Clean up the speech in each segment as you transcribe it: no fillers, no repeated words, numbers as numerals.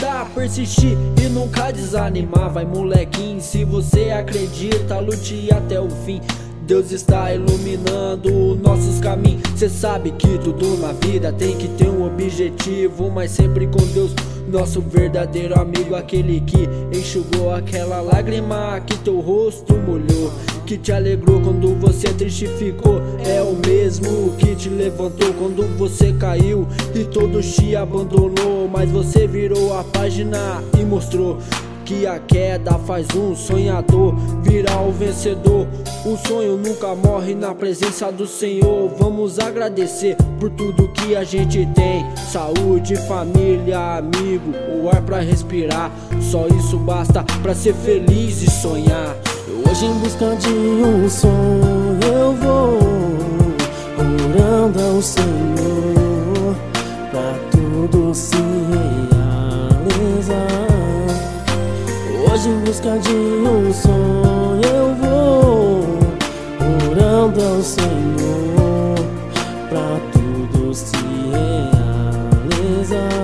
estudar, persistir e nunca desanimar. Vai molequinho, se você acredita, lute até o fim. Deus está iluminando nossos caminhos. Cê sabe que tudo na vida tem que ter um objetivo, mas sempre com Deus, nosso verdadeiro amigo. Aquele que enxugou aquela lágrima que teu rosto molhou, que te alegrou quando você triste ficou. É o mesmo que te levantou quando você caiu e todos te abandonou. Mas você virou a página e mostrou que a queda faz um sonhador virar o vencedor. Um sonho nunca morre na presença do Senhor. Vamos agradecer por tudo que a gente tem: saúde, família, amigo, o ar pra respirar. Só isso basta pra ser feliz e sonhar. Hoje em busca de um sonho eu vou, orando ao Senhor pra tudo se realizar. Hoje em busca de um sonho eu vou, orando ao Senhor pra tudo se realizar.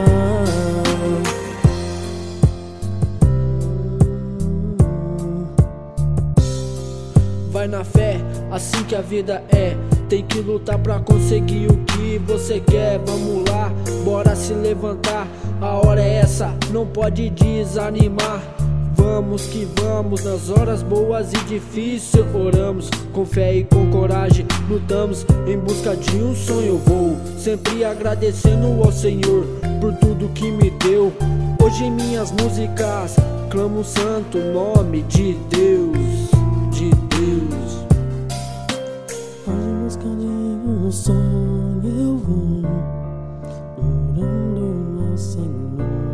Vai na fé, assim que a vida é. Tem que lutar pra conseguir o que você quer. Vamos lá, bora se levantar. A hora é essa, não pode desanimar. Vamos que vamos, nas horas boas e difíceis oramos. Com fé e com coragem lutamos, em busca de um sonho eu vou. Sempre agradecendo ao Senhor por tudo que me deu. Hoje em minhas músicas clamo o santo nome de Deus, de Deus. Hoje em busca de um sonho eu vou, orando ao Senhor.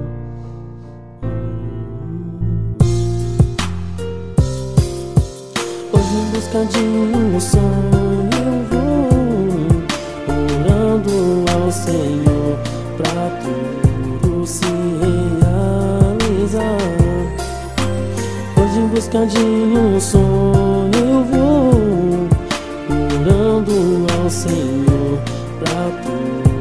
Hoje em busca de um sonho eu vou, orando ao Senhor pra tudo se realizar. Hoje em busca de um sonho eu vou, orando ao Senhor pra tudo